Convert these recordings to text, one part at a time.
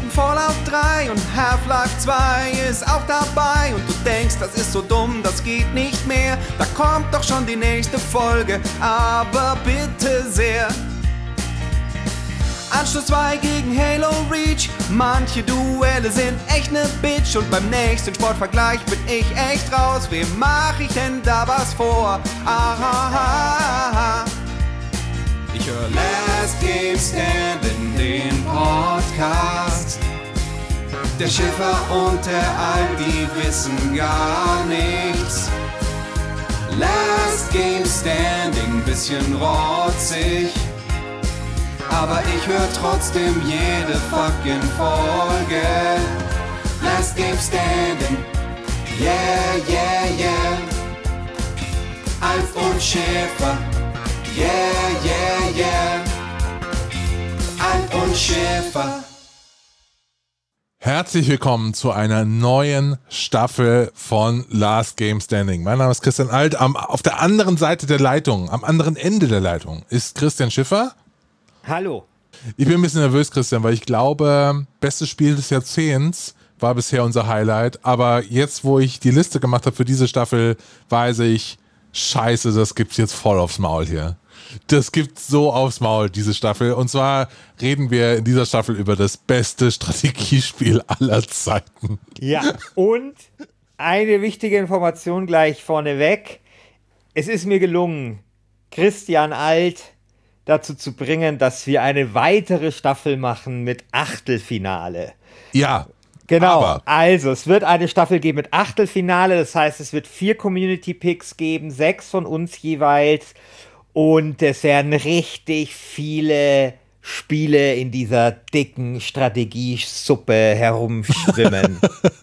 Fallout 3 und Half-Life 2 ist auch dabei und du denkst, das ist so dumm, das geht nicht mehr. Da kommt doch schon die nächste Folge, aber bitte sehr. Anschluss 2 gegen Halo Reach, manche Duelle sind echt ne Bitch und beim nächsten Sportvergleich bin ich echt raus. Wem mach ich denn da was vor? Aha. Ich höre Last Game Standing, den Podcast. Der Schiffer und der Alp, die wissen gar nichts. Last Game Standing, bisschen rotzig. Aber ich höre trotzdem jede fucking Folge. Last Game Standing, yeah, yeah, yeah. Alf und Schäfer, yeah, yeah, yeah. Alf und Schäfer. Herzlich willkommen zu einer neuen Staffel von Last Game Standing. Mein Name ist Christian Alt. Auf der anderen Seite der Leitung, am anderen Ende der Leitung, ist Christian Schiffer. Hallo. Ich bin ein bisschen nervös, Christian, weil ich glaube, bestes Spiel des Jahrzehnts war bisher unser Highlight. Aber jetzt, wo ich die Liste gemacht habe für diese Staffel, weiß ich, scheiße, das gibt's jetzt voll aufs Maul hier. Das gibt's so aufs Maul, diese Staffel. Und zwar reden wir in dieser Staffel über das beste Strategiespiel aller Zeiten. Ja, und eine wichtige Information gleich vorneweg. Es ist mir gelungen, Christian Alt dazu zu bringen, dass wir eine weitere Staffel machen mit Achtelfinale. Ja, genau. Aber Also, es wird eine Staffel geben mit Achtelfinale. Das heißt, es wird 4 Community-Picks geben, 6 von uns jeweils. Und es werden richtig viele Spiele in dieser dicken Strategiesuppe herumschwimmen.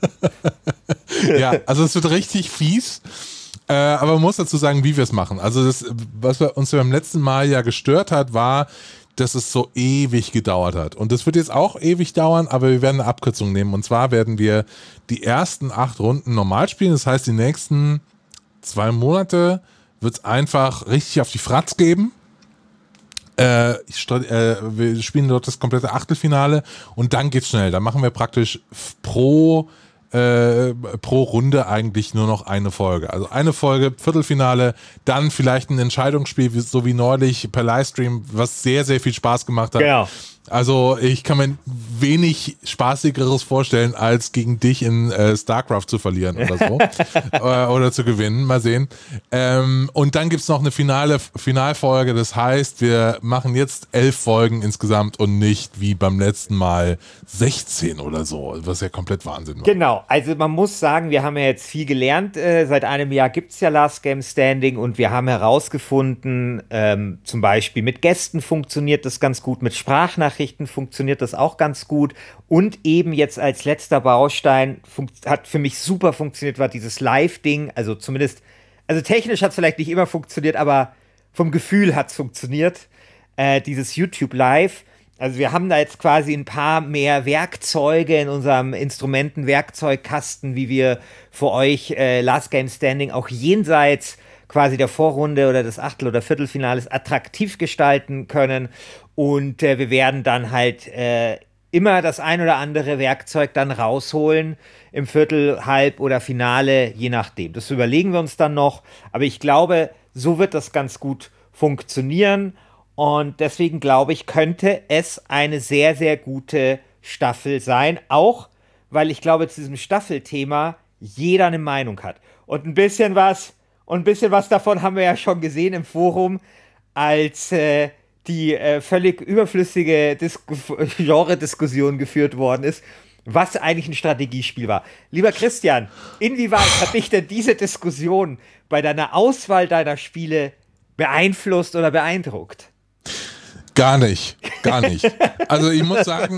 Ja, also es wird richtig fies. Aber man muss dazu sagen, wie wir es machen. Also das, was uns beim letzten Mal ja gestört hat, war, dass es so ewig gedauert hat. Und das wird jetzt auch ewig dauern, aber wir werden eine Abkürzung nehmen. Und zwar werden wir die ersten 8 Runden normal spielen. Das heißt, die nächsten 2 Monate wird es einfach richtig auf die Fratz geben. Wir spielen dort das komplette Achtelfinale und dann geht's schnell. Dann machen wir praktisch pro Runde eigentlich nur noch eine Folge. Also eine Folge, Viertelfinale, dann vielleicht ein Entscheidungsspiel, so wie neulich per Livestream, was sehr, sehr viel Spaß gemacht hat. Genau. Also ich kann mir wenig Spaßigeres vorstellen, als gegen dich in StarCraft zu verlieren oder so. Oder zu gewinnen, mal sehen. Und dann gibt's noch eine Finalfolge, das heißt, wir machen jetzt 11 Folgen insgesamt und nicht wie beim letzten Mal 16 oder so, was ja komplett Wahnsinn war. Genau, also man muss sagen, wir haben ja jetzt viel gelernt. Seit einem Jahr gibt es ja Last Game Standing und wir haben herausgefunden, zum Beispiel mit Gästen funktioniert das ganz gut, mit Sprachnachrichten funktioniert das auch ganz gut. Und eben jetzt als letzter Baustein hat für mich super funktioniert, war dieses Live-Ding. Also zumindest, also technisch hat es vielleicht nicht immer funktioniert, aber vom Gefühl hat es funktioniert. Dieses YouTube Live. Also wir haben da jetzt quasi ein paar mehr Werkzeuge in unserem Instrumenten-Werkzeugkasten, wie wir für euch Last Game Standing auch jenseits quasi der Vorrunde oder des Achtel- oder Viertelfinales attraktiv gestalten können. Und wir werden dann halt immer das ein oder andere Werkzeug dann rausholen im Viertel-, Halb- oder Finale, je nachdem. Das überlegen wir uns dann noch. Aber ich glaube, so wird das ganz gut funktionieren. Und deswegen glaube ich, könnte es eine sehr, sehr gute Staffel sein. Auch, weil ich glaube, zu diesem Staffelthema jeder eine Meinung hat. Und ein bisschen was davon haben wir ja schon gesehen im Forum, als die völlig überflüssige Genre-Diskussion geführt worden ist, was eigentlich ein Strategiespiel war. Lieber Christian, inwieweit hat dich denn diese Diskussion bei deiner Auswahl deiner Spiele beeinflusst oder beeindruckt? Gar nicht. Also ich muss sagen,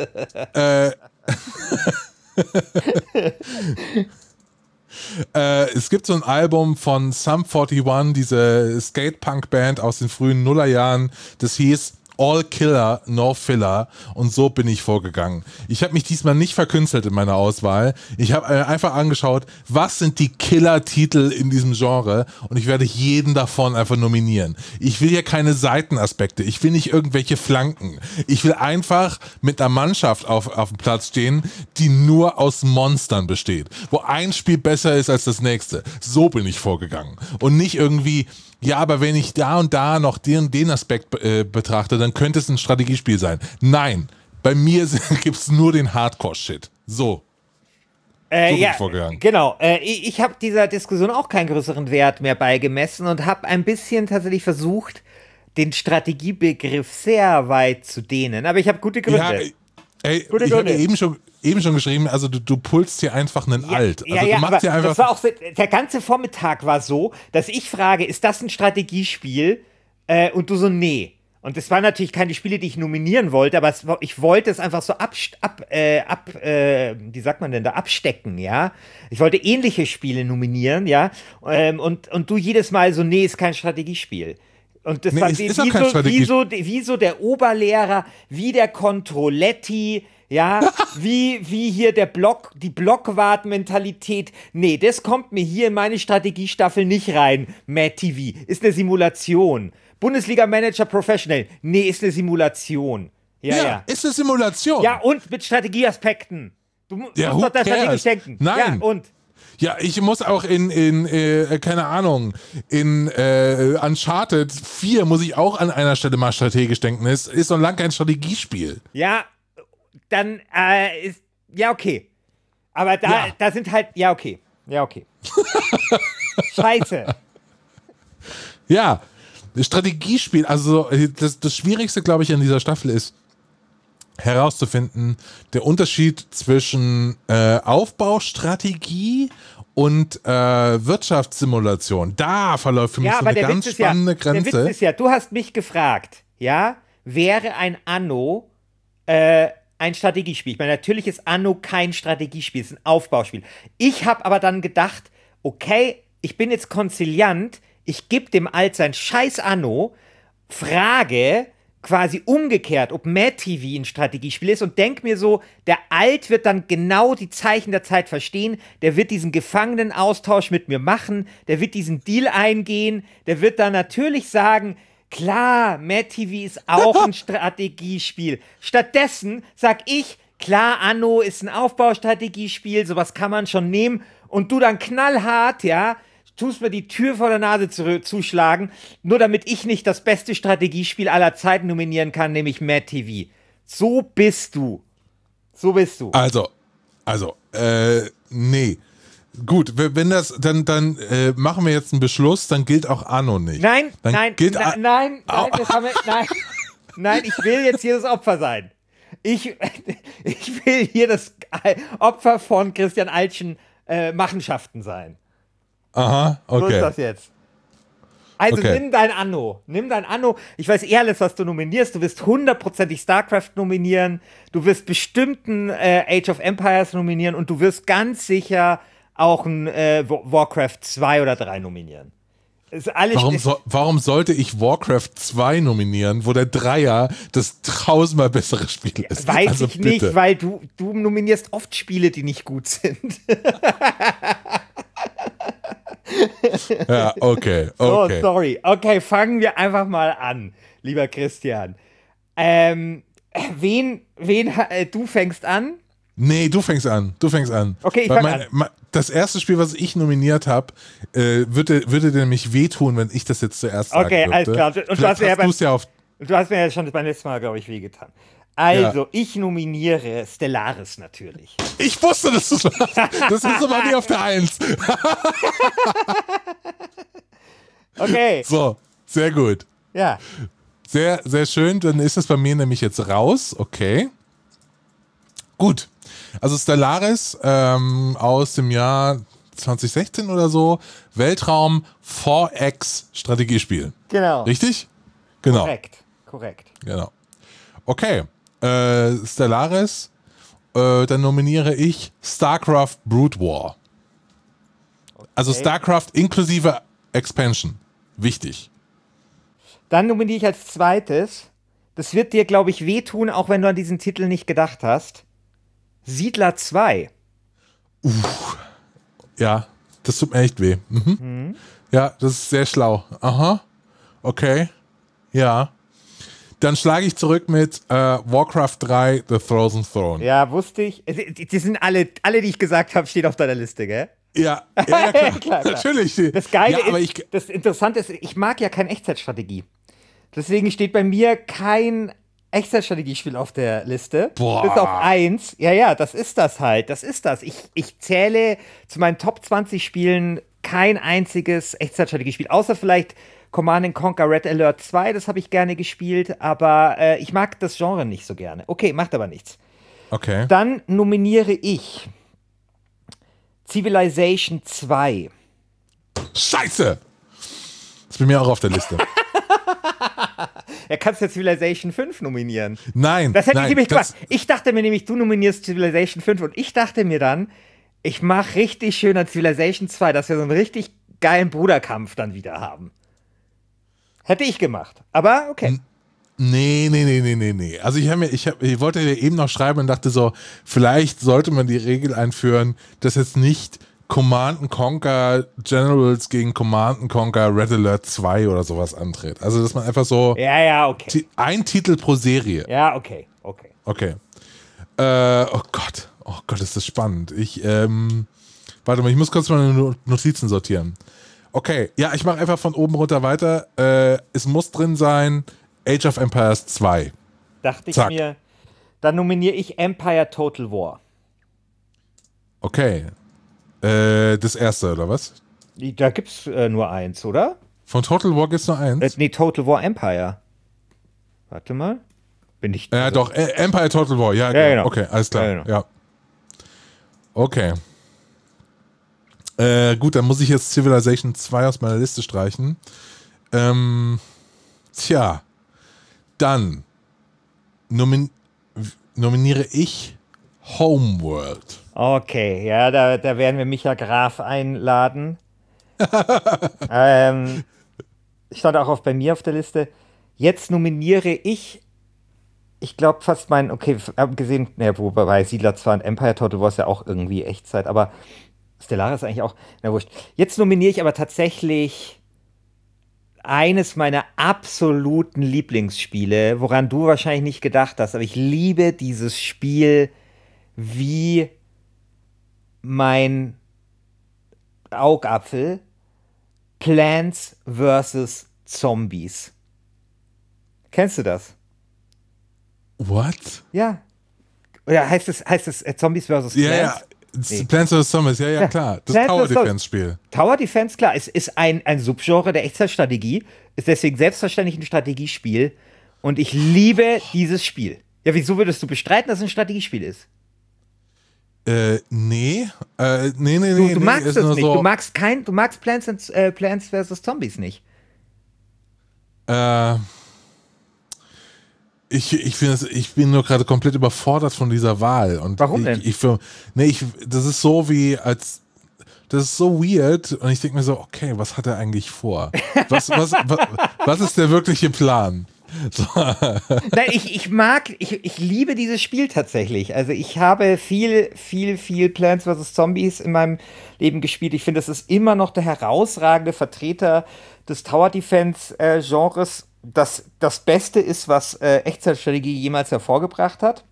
es gibt so ein Album von Sum 41, diese Skate-Punk-Band aus den frühen Nullerjahren, das hieß All Killer, No Filler und so bin ich vorgegangen. Ich habe mich diesmal nicht verkünstelt in meiner Auswahl. Ich habe einfach angeschaut, was sind die Killer-Titel in diesem Genre und ich werde jeden davon einfach nominieren. Ich will hier keine Seitenaspekte, ich will nicht irgendwelche Flanken. Ich will einfach mit einer Mannschaft auf dem Platz stehen, die nur aus Monstern besteht, wo ein Spiel besser ist als das nächste. So bin ich vorgegangen und nicht irgendwie... Ja, aber wenn ich da und da noch den Aspekt betrachte, dann könnte es ein Strategiespiel sein. Nein, bei mir gibt es nur den Hardcore-Shit. So. Bin ich vorgegangen. Genau. Ich habe dieser Diskussion auch keinen größeren Wert mehr beigemessen und habe ein bisschen tatsächlich versucht, den Strategiebegriff sehr weit zu dehnen. Aber ich habe gute Gründe. Ja, ich habe eben schon geschrieben, also du pulst hier einfach einen Alt. Also du machst hier einfach. Das war auch so, der ganze Vormittag war so, dass ich frage, ist das ein Strategiespiel? Und du so, nee. Und es waren natürlich keine Spiele, die ich nominieren wollte, aber ich wollte es einfach so wie sagt man denn da, abstecken, ja. Ich wollte ähnliche Spiele nominieren, ja. Und du jedes Mal so, nee, ist kein Strategiespiel. Und das war wie so der Oberlehrer, wie der Controletti, ja, wie hier die Blockwart-Mentalität. Nee, das kommt mir hier in meine Strategiestaffel nicht rein. Mad TV ist eine Simulation. Bundesliga Manager Professional. Nee, ist eine Simulation. Ja. Ist eine Simulation. Ja, und mit Strategieaspekten. Du musst doch da strategisch denken. Nein. Ja, und? Ja, ich muss auch keine Ahnung, in Uncharted 4 muss ich auch an einer Stelle mal strategisch denken. Es ist noch lange kein Strategiespiel. Ja, dann ja, okay. Aber da sind halt, ja, okay. Scheiße. Ja, Strategiespiel, also das Schwierigste, glaube ich, an dieser Staffel ist, herauszufinden, der Unterschied zwischen Aufbaustrategie und Wirtschaftssimulation. Da verläuft für mich so eine ganz spannende Grenze. Der Witz ist ja, du hast mich gefragt, ja, wäre ein Anno ein Strategiespiel? Ich meine, natürlich ist Anno kein Strategiespiel, es ist ein Aufbauspiel. Ich habe aber dann gedacht, okay, ich bin jetzt konziliant, ich gebe dem Alt sein scheiß Anno, frage quasi umgekehrt, ob Mad TV ein Strategiespiel ist und denk mir so, der Alt wird dann genau die Zeichen der Zeit verstehen, der wird diesen Gefangenenaustausch mit mir machen, der wird diesen Deal eingehen, der wird dann natürlich sagen, klar, Mad TV ist auch ein Strategiespiel. Stattdessen sag ich, klar, Anno ist ein Aufbaustrategiespiel, sowas kann man schon nehmen und du dann knallhart, ja, tust mir die Tür vor der Nase zuschlagen, nur damit ich nicht das beste Strategiespiel aller Zeiten nominieren kann, nämlich Mad TV. So bist du. Also, nee. Gut, wenn das, dann machen wir jetzt einen Beschluss, dann gilt auch Anno nicht. Nein, das haben wir, nein, ich will jetzt hier das Opfer sein. Ich will hier das Opfer von Christian Altschen Machenschaften sein. Aha, okay. So ist das jetzt. Also nimm dein Anno. Ich weiß alles, was du nominierst. Du wirst hundertprozentig StarCraft nominieren. Du wirst bestimmten Age of Empires nominieren und du wirst ganz sicher auch ein Warcraft 2 oder 3 nominieren. Warum sollte ich Warcraft 2 nominieren, wo der Dreier das tausendmal bessere Spiel ist? Weiß ich nicht, weil du nominierst oft Spiele, die nicht gut sind. Ja, okay. Oh, sorry. Okay, fangen wir einfach mal an, lieber Christian. Du fängst an? Nee, du fängst an. Okay, ich fang an. Das erste Spiel, was ich nominiert habe, würde dir nämlich wehtun, wenn ich das jetzt zuerst sagen würde. Okay, alles klar. Und du hast mir ja schon beim letzten Mal, glaube ich, wehgetan. Also, ich nominiere Stellaris natürlich. Ich wusste, dass du das machst. Das ist aber nie auf der 1. Okay. So, sehr gut. Ja. Sehr, sehr schön. Dann ist das bei mir nämlich jetzt raus. Okay. Gut. Also Stellaris aus dem Jahr 2016 oder so. Weltraum 4X Strategiespiel. Genau. Richtig? Genau. Korrekt. Genau. Okay. Stellaris, dann nominiere ich StarCraft Brood War. Okay. Also StarCraft inklusive Expansion. Wichtig. Dann nominiere ich als zweites Das wird dir, glaube ich, wehtun, auch wenn du an diesen Titel nicht gedacht hast. Siedler 2. Ja, das tut mir echt weh. Mhm. Ja, das ist sehr schlau. Aha. Okay. Ja. Dann schlage ich zurück mit Warcraft 3, The Frozen Throne. Ja, wusste ich. Die sind alle, die ich gesagt habe, stehen auf deiner Liste, gell? Ja, klar. Klar. Natürlich. Das Geile ja, aber ist, das Interessante ist, ich mag ja keine Echtzeitstrategie. Deswegen steht bei mir kein Echtzeitstrategiespiel auf der Liste. Boah. Bis auf 1. Ja, das ist das halt. Das ist das. Ich zähle zu meinen Top 20 Spielen kein einziges Echtzeitstrategiespiel. Außer vielleicht Command & Conquer Red Alert 2. Das habe ich gerne gespielt. Aber ich mag das Genre nicht so gerne. Okay, macht aber nichts. Okay. Dann nominiere ich Civilization 2. Scheiße! Das ist bei mir auch auf der Liste. Er kannst ja Civilization 5 nominieren. Nein. Das hätte nein, ich nämlich gemacht. Ich dachte mir nämlich, du nominierst Civilization 5 und ich dachte mir dann, ich mache richtig schön an Civilization 2, dass wir so einen richtig geilen Bruderkampf dann wieder haben. Hätte ich gemacht. Aber okay. Nee. Also ich wollte dir eben noch schreiben und dachte so, vielleicht sollte man die Regel einführen, dass jetzt nicht Command & Conquer Generals gegen Command & Conquer Red Alert 2 oder sowas antritt. Also, dass man einfach so Ja, okay. ein Titel pro Serie. Ja, okay. Okay. Oh Gott, ist das spannend. Warte mal, ich muss kurz meine Notizen sortieren. Okay, ja, ich mache einfach von oben runter weiter. Es muss drin sein Age of Empires 2. Dachte ich Zack. mir, dann nominiere ich Empire Total War. Okay. Das erste, oder was? Da gibt's nur 1, oder? Von Total War gibt's nur 1? Nee, Total War Empire. Warte mal. Bin ich. Ja, doch, Empire Total War, ja, genau. Okay, alles klar. Ja, genau. Ja. Okay. Gut, dann muss ich jetzt Civilization 2 aus meiner Liste streichen. Dann nominiere ich Homeworld. Okay, ja, da werden wir Micha Graf einladen. Stand auch bei mir auf der Liste. Jetzt nominiere ich glaube fast abgesehen, wobei Siedler 2 und Empire Total War ist ja auch irgendwie Echtzeit, aber Stellaris eigentlich auch, na wurscht. Jetzt nominiere ich aber tatsächlich eines meiner absoluten Lieblingsspiele, woran du wahrscheinlich nicht gedacht hast, aber ich liebe dieses Spiel wie mein Augapfel. Plants vs. Zombies. Kennst du das? What? Ja. Oder heißt es Zombies vs. Plants? Ja. Nee. Plants vs. Zombies, ja, klar. Das Plants Tower vs. Defense Spiel. Tower Defense, klar, es ist ein Subgenre der Echtzeitstrategie, ist deswegen selbstverständlich ein Strategiespiel und ich liebe dieses Spiel. Ja, wieso würdest du bestreiten, dass es ein Strategiespiel ist? Nee. Du magst es nicht. So, Du magst Plants vs. Zombies nicht. Ich bin nur gerade komplett überfordert von dieser Wahl. Und Warum denn? Das ist so das ist so weird und ich denke mir so, okay, was hat er eigentlich vor? Was ist der wirkliche Plan? So. Nein, ich liebe dieses Spiel tatsächlich. Also ich habe viel Plants vs. Zombies in meinem Leben gespielt. Ich finde, es ist immer noch der herausragende Vertreter des Tower Defense Genres. Das Beste ist, was Echtzeitstrategie jemals hervorgebracht hat.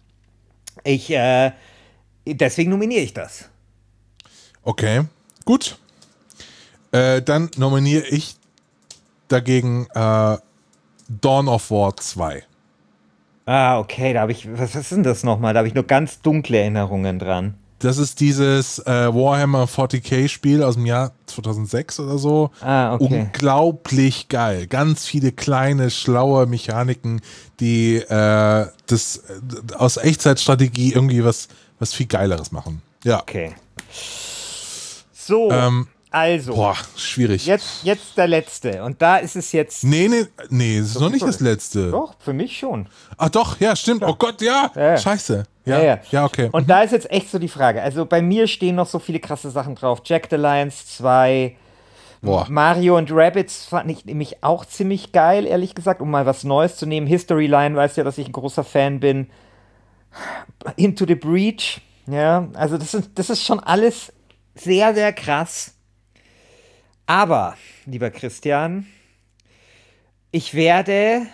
Deswegen nominiere ich das. Okay, gut. Dann nominiere ich dagegen Dawn of War 2. Ah, okay, was ist denn das nochmal? Da habe ich nur ganz dunkle Erinnerungen dran. Das ist dieses Warhammer 40k Spiel aus dem Jahr 2006 oder so. Ah, okay. Unglaublich geil. Ganz viele kleine, schlaue Mechaniken, die aus Echtzeitstrategie irgendwie was viel Geileres machen. Ja. Okay. So, also. Boah, schwierig. Jetzt der letzte. Und da ist es jetzt. Nee, es ist noch nicht das letzte. Doch, für mich schon. Ach doch, ja, stimmt. Oh Gott, ja. Ja. Scheiße. Ja, okay. Und da ist jetzt echt so die Frage. Also bei mir stehen noch so viele krasse Sachen drauf. Jagged Alliance 2, Boah. Mario und Rabbids fand ich nämlich auch ziemlich geil, ehrlich gesagt, um mal was Neues zu nehmen. History Line, weißt ja, dass ich ein großer Fan bin. Into the Breach, ja, also das ist schon alles sehr, sehr krass. Aber, lieber Christian, ich werde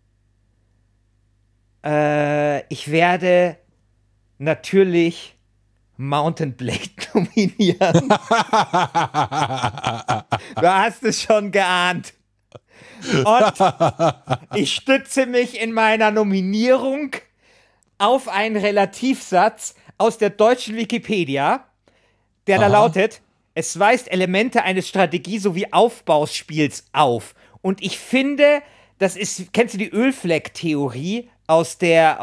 natürlich Mountain Blade nominieren. Du hast es schon geahnt. Und ich stütze mich in meiner Nominierung auf einen Relativsatz aus der deutschen Wikipedia, der da lautet: Es weist Elemente eines Strategie- sowie Aufbauspiels auf. Und ich finde, das ist, kennst du die Ölfleck-Theorie aus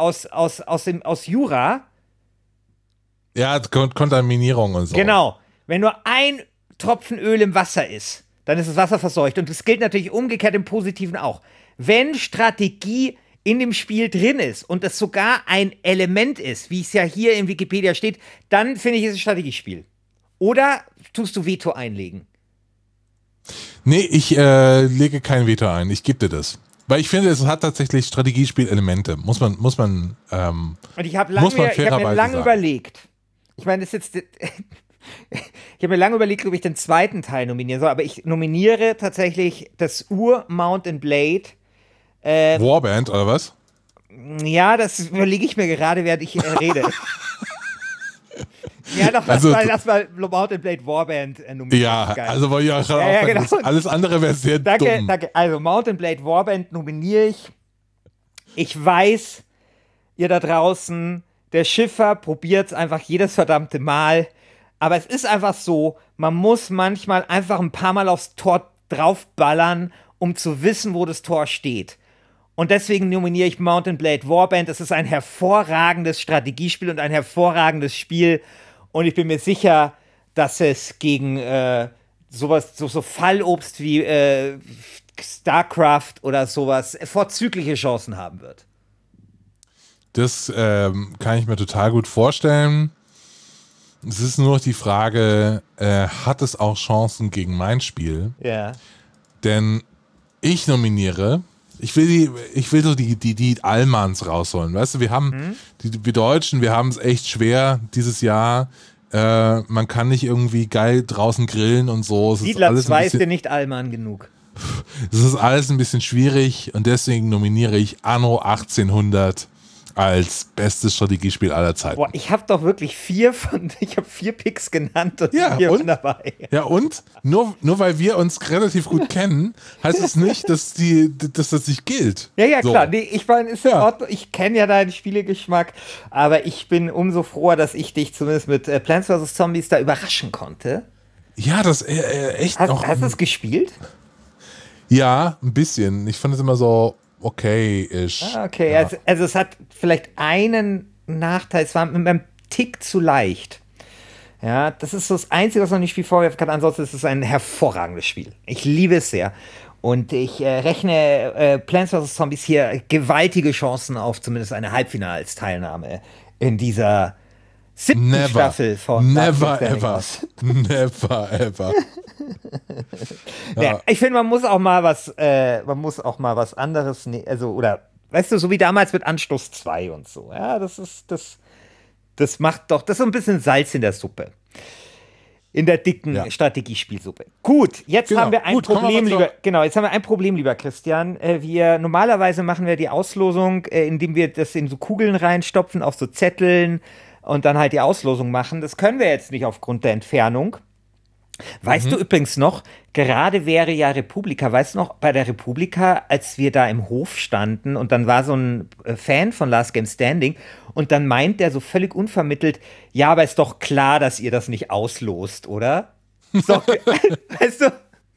Jura? Ja, Kontaminierung und so. Genau. Wenn nur ein Tropfen Öl im Wasser ist, dann ist das Wasser verseucht. Und das gilt natürlich umgekehrt im Positiven auch. Wenn Strategie in dem Spiel drin ist und das sogar ein Element ist, wie es ja hier in Wikipedia steht, dann finde ich, es ein Strategiespiel. Oder tust du Veto einlegen? Nee, ich lege kein Veto ein. Ich gebe dir das. Weil ich finde, es hat tatsächlich Strategiespielelemente. Muss man Und ich habe fairerweise mir lange sagen. überlegt. Ich meine, das ist jetzt. Ich habe mir lange überlegt, ob ich den zweiten Teil nominieren soll, aber ich nominiere tatsächlich das Ur-Mount & Blade. Warband, oder was? Ja, das überlege ich mir gerade, während ich rede. Ja, doch, Also, lass mal Mount & Blade Warband nominieren. Ja, Geil. also wollte ich auch schon Ja, sagen, genau. alles andere wäre sehr dumm. Danke. Also, Mount & Blade Warband nominiere ich. Ich weiß, ihr da draußen, der Schiffer probiert es einfach jedes verdammte Mal. Aber es ist einfach so, man muss manchmal einfach ein paar Mal aufs Tor draufballern, um zu wissen, wo das Tor steht. Und deswegen nominiere ich Mount & Blade Warband. Es ist ein hervorragendes Strategiespiel und ein hervorragendes Spiel. Und ich bin mir sicher, dass es gegen sowas, so Fallobst wie StarCraft oder sowas vorzügliche Chancen haben wird. Das kann ich mir total gut vorstellen. Es ist nur noch die Frage, hat es auch Chancen gegen mein Spiel? Ja. Denn ich nominiere, ich will so die Allmanns rausholen. Weißt du, wir haben, wir Deutschen, wir haben es echt schwer dieses Jahr. Man kann nicht irgendwie geil draußen grillen und so. Siedler 2 ist dir nicht Allmann genug. Es ist alles ein bisschen schwierig und deswegen nominiere ich Anno 1800 als bestes Strategiespiel aller Zeiten. Boah, ich habe doch wirklich 4 Picks genannt und Ja, 4 und? dabei. Ja, und nur weil wir uns relativ gut kennen, heißt es nicht, dass das nicht gilt. Ja, So. klar. Nee, ich meine, ist in Ja. Ordnung. Ich kenne ja deinen Spielegeschmack, aber ich bin umso froher, dass ich dich zumindest mit Plants vs. Zombies da überraschen konnte. Ja, das echt Hast noch. du es gespielt? Ja, ein bisschen. Ich fand es immer so okay-ish. Okay, Ja. also es hat vielleicht einen Nachteil, es war mit einem Tick zu leicht. Ja, das ist so das Einzige, was man dem Spiel vorwerfen kann. Ansonsten ist es ein hervorragendes Spiel. Ich liebe es sehr. Und ich rechne Plants vs. Zombies hier gewaltige Chancen auf zumindest eine Halbfinalsteilnahme in dieser 7. Staffel von Never Dark ever. Souls. Never ever. Ja, ich finde, man muss auch mal was anderes, oder, weißt du, so wie damals mit Anschluss 2 und so. Ja, das macht doch, das ist so ein bisschen Salz in der Suppe. In der dicken Strategiespielsuppe. Gut, jetzt Genau. haben wir ein Gut, kommen wir Problem, mal jetzt haben wir ein Problem, lieber Christian. Normalerweise machen wir die Auslosung, indem wir das in so Kugeln reinstopfen, auf so Zetteln und dann halt die Auslosung machen. Das können wir jetzt nicht aufgrund der Entfernung. Weißt du übrigens noch, gerade wäre ja Republika, weißt du noch, bei der Republika, als wir da im Hof standen und dann war so ein Fan von Last Game Standing und dann meint der so völlig unvermittelt, ja, aber ist doch klar, dass ihr das nicht auslost, oder? Ist doch, weißt du?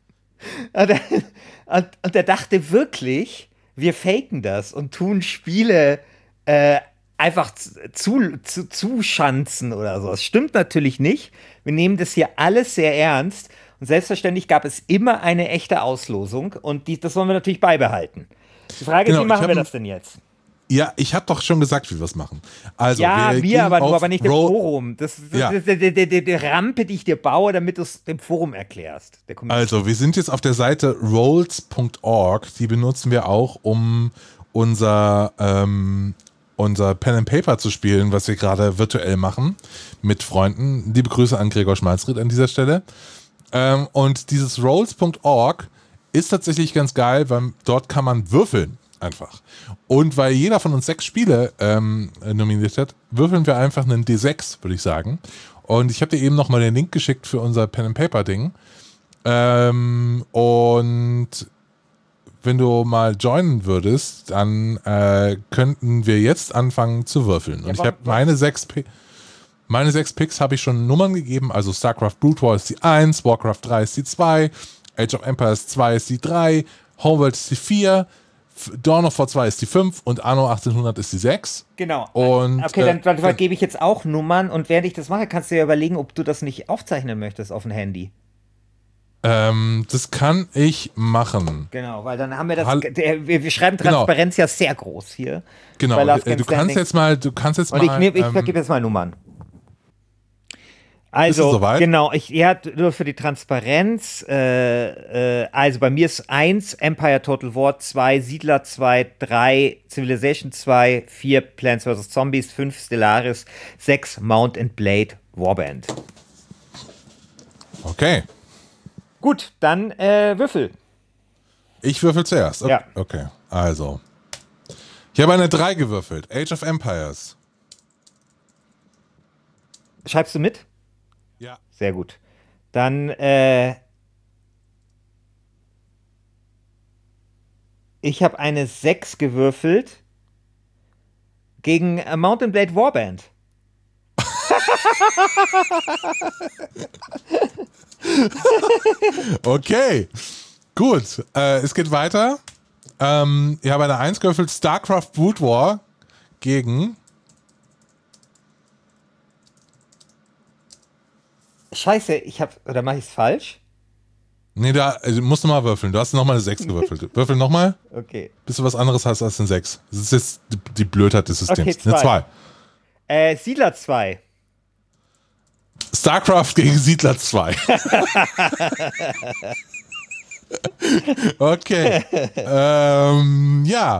Und der dachte wirklich, wir faken das und tun Spiele einfach zuschanzen oder so. Das stimmt natürlich nicht. Wir nehmen das hier alles sehr ernst. Und selbstverständlich gab es immer eine echte Auslosung. Und das wollen wir natürlich beibehalten. Die Frage ist, Genau, wie machen wir das denn jetzt? Ja, ich habe doch schon gesagt, wie wir es machen. Also, Ja, wir mir gehen aber nur, auf aber nicht im Roll- Forum. Das Ja. ist die Rampe, die ich dir baue, damit du es dem Forum erklärst. Der Community. Also, wir sind jetzt auf der Seite rolls.org. Die benutzen wir auch, um unser Pen and Paper zu spielen, was wir gerade virtuell machen mit Freunden. Liebe Grüße an Gregor Schmalzried an dieser Stelle. Und dieses rolls.org ist tatsächlich ganz geil, weil dort kann man würfeln einfach. Und weil jeder von uns 6 Spiele nominiert hat, würfeln wir einfach einen D6, würde ich sagen. Und ich habe dir eben nochmal den Link geschickt für unser Pen and Paper Ding. Und wenn du mal joinen würdest, dann könnten wir jetzt anfangen zu würfeln. Und ich habe meine 6 Picks habe ich schon Nummern gegeben. Also StarCraft Brood War ist die 1, Warcraft 3 ist die 2, Age of Empires 2 ist die 3, Homeworld ist die 4, Dawn of War 2 ist die 5 und Anno 1800 ist die 6. Genau. Und, okay, dann vergebe ich jetzt auch Nummern und während ich das mache, kannst du dir überlegen, ob du das nicht aufzeichnen möchtest auf dem Handy. Das kann ich machen. Genau, weil dann haben wir das. Wir schreiben Transparenz ja sehr groß hier. Genau, du kannst jetzt mal. Ich vergebe jetzt mal Nummern. Also, soweit? genau, nur für die Transparenz, also bei mir ist 1 Empire Total War, 2 Siedler 2, 3 Civilization 2, 4 Plants vs. Zombies, 5 Stellaris, 6 Mount and Blade Warband. Okay. Gut, dann Würfel. Ich würfel zuerst. Okay. Ja. Okay, also. Ich habe eine 3 gewürfelt. Age of Empires. Schreibst du mit? Ja. Sehr gut. Dann, ich habe eine 6 gewürfelt gegen Mount and Blade Warband. Okay. Gut. Es geht weiter. Ich habe eine 1 gewürfelt. StarCraft Brood War gegen. Scheiße, oder mache ich es falsch? Nee, du musst nochmal würfeln. Du hast nochmal eine 6 gewürfelt. Würfel nochmal, Okay. bis du was anderes hast als eine 6. Das ist jetzt die Blödheit des Systems. Okay, eine 2. Siedler 2. StarCraft gegen Siedler 2. Okay. Ja.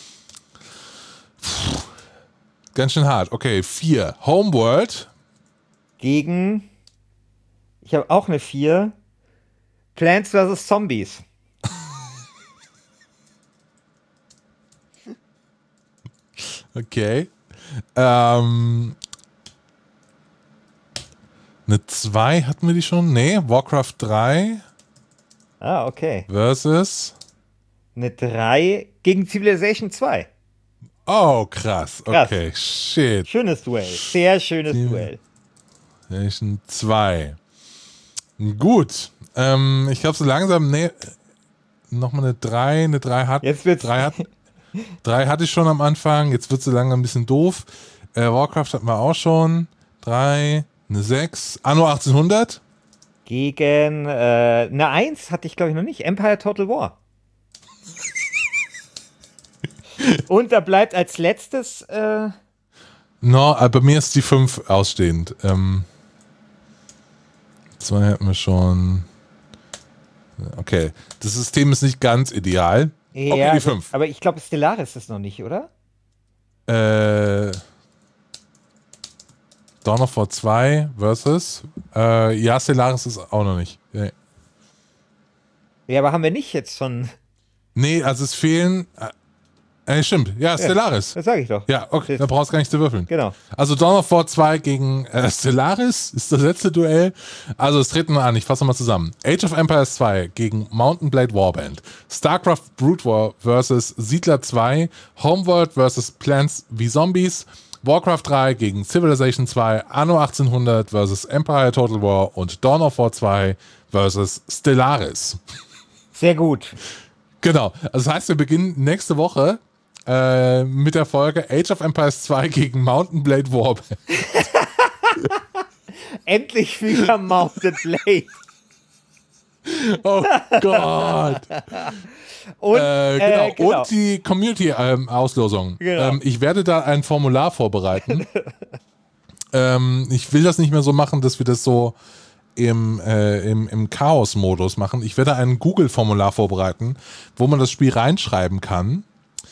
Ganz schön hart. Okay, 4. Homeworld. Gegen, ich habe auch eine 4. Plants vs. Zombies. Okay. Eine 2 hatten wir die schon? Nee, Warcraft 3 Ah, okay. versus. Eine 3 gegen Civilization 2. Oh, krass. Krass. Okay, shit. Schönes Duell. Sehr schönes Duell. Civilization 2. Gut. Ich glaube so langsam, nee, nochmal eine 3. Eine 3 hat. Jetzt wird's. 3 hatte ich schon am Anfang. Jetzt wird sie langsam ein bisschen doof. Warcraft hatten wir auch schon. 3, eine 6. Anno 1800. Gegen eine 1 hatte ich, glaube ich, noch nicht. Empire Total War. Und da bleibt als letztes. No, bei mir ist die 5 ausstehend. 2 hatten wir schon. Okay, das System ist nicht ganz ideal. Ja, Okay, die 5. aber ich glaube, Stellaris ist noch nicht, oder? Dawn of War 2 versus. Ja, Stellaris ist auch noch nicht. Nee. Ja, aber haben wir nicht jetzt schon. Nee, also es fehlen. Stimmt, ja, Stellaris. Das sage ich doch. Ja, okay, da brauchst du gar nicht zu würfeln. Genau. Also Dawn of War 2 gegen Stellaris ist das letzte Duell. Also es treten wir an, ich fasse mal zusammen. Age of Empires 2 gegen Mount and Blade Warband. StarCraft Brood War versus Siedler 2. Homeworld versus Plants v Zombies. Warcraft 3 gegen Civilization 2. Anno 1800 versus Empire Total War. Und Dawn of War 2 versus Stellaris. Sehr gut. Genau, also das heißt, wir beginnen nächste Woche mit der Folge Age of Empires 2 gegen Mount and Blade Warband. Endlich wieder Mount and Blade. Oh Gott. Und, genau. Und die Community-Auslosung. Genau. Ich werde da ein Formular vorbereiten. Ich will das nicht mehr so machen, dass wir das so im Chaos-Modus machen. Ich werde ein Google-Formular vorbereiten, wo man das Spiel reinschreiben kann.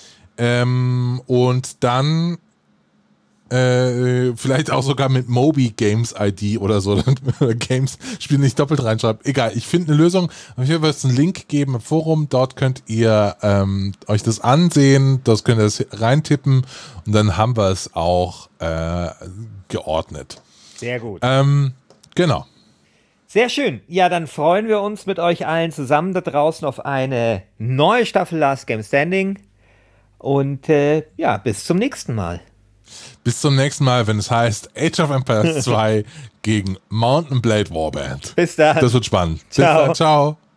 Und dann vielleicht auch sogar mit Moby Games ID oder so, Games Spiel nicht doppelt reinschreibt. Egal, ich finde eine Lösung. Ich werde jetzt einen Link geben im Forum, dort könnt ihr euch das ansehen, das könnt ihr das reintippen und dann haben wir es auch geordnet. Sehr gut. Genau. Sehr schön. Ja, dann freuen wir uns mit euch allen zusammen da draußen auf eine neue Staffel Last Game Standing. Und ja, bis zum nächsten Mal. Bis zum nächsten Mal, wenn es heißt Age of Empires 2 gegen Mountain Blade Warband. Bis dann. Das wird spannend. Ciao. Bis dann. Ciao.